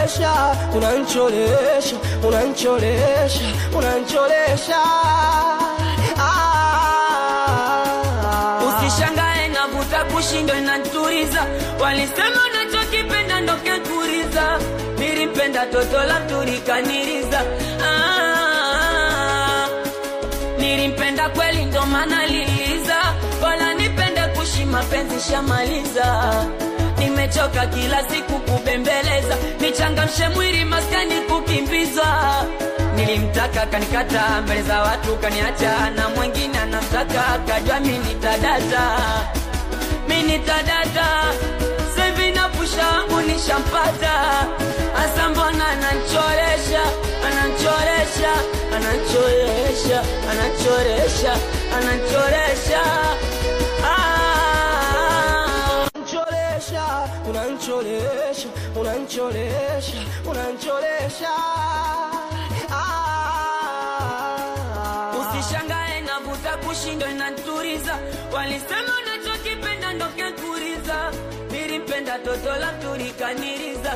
unancholesha, unancholesha, unancholesha. Usishangae navuta kushindo inaturiza, walisema unachokipenda ndo kekuriza. Nilipenda toto la turikaniriza, nilimpenda kweli ndo maana liza. Wala nipende kushi mapenzi shamaliza. Nimechoka kila siku kubembeleza, nichangamshe mwili maskani kukimbiza. Nilimtaka kanikata mbele za watu kaniacha, na mwingine anamtaka kajua mimi nitadata. Mimi nitadata, sevi na pusha wangu nishampata. Asa mbona ananchoresha, ananchoresha, ananchoresha, ananchoresha, ananchoresha. Unancholesha, unancholesha, unancholesha. Usishangae navuta kushindo inaturiza, walisema unachokipenda ndo kekuriza. Nilipenda toto la turikaniriza,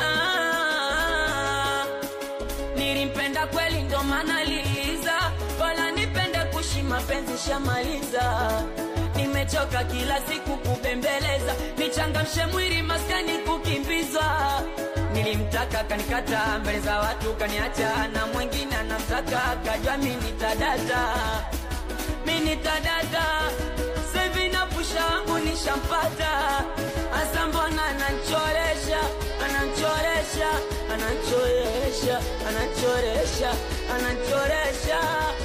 nilimpenda kweli ndo maana liza. Wala nipende kushi mapenzi shamaliza. Nimechoka kila siku kubembeleza, nichangamshe mwili maskani kukimbiza. Nilimtaka kanikata mbele za watu kaniacha, na mwingine anamtaka kajua mimi nitadata. Mimi nitadata, sevi na pusha wangu nishampata. Asa mbona ananchoresha, ananchoresha, ananchoresha, ananchoresha, ananchoresha.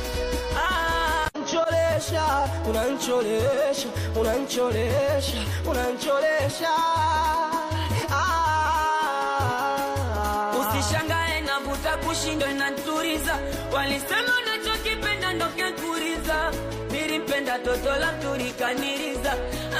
Unancholesha, unancholesha, unancholesha. Usishangae navuta kushindo inaturiza, walisema unachokipenda ndo kekuriza. Nilipenda toto la turikaniriza,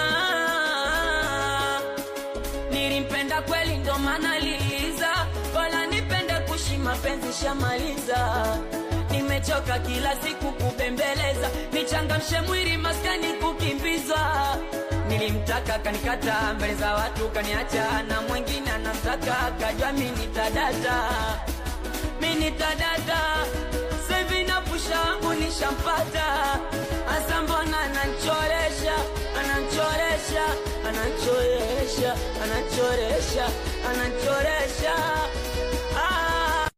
nilimpenda kweli ndo maana liza. Wala nipende kushi mapenzi shamaliza. Nimechoka kila siku kubembeleza, nichangamshe mwili maskani kukimbiza. Nilimtaka kanikata mbele za watu kaniacha, na mwingine anamtaka kajua mimi nitadata. Mimi nitadata, sevi na pusha wangu nishampata. Asa mbona ananchoresha, ananchoresha, ananchoresha, ananchoresha, ananchoresha.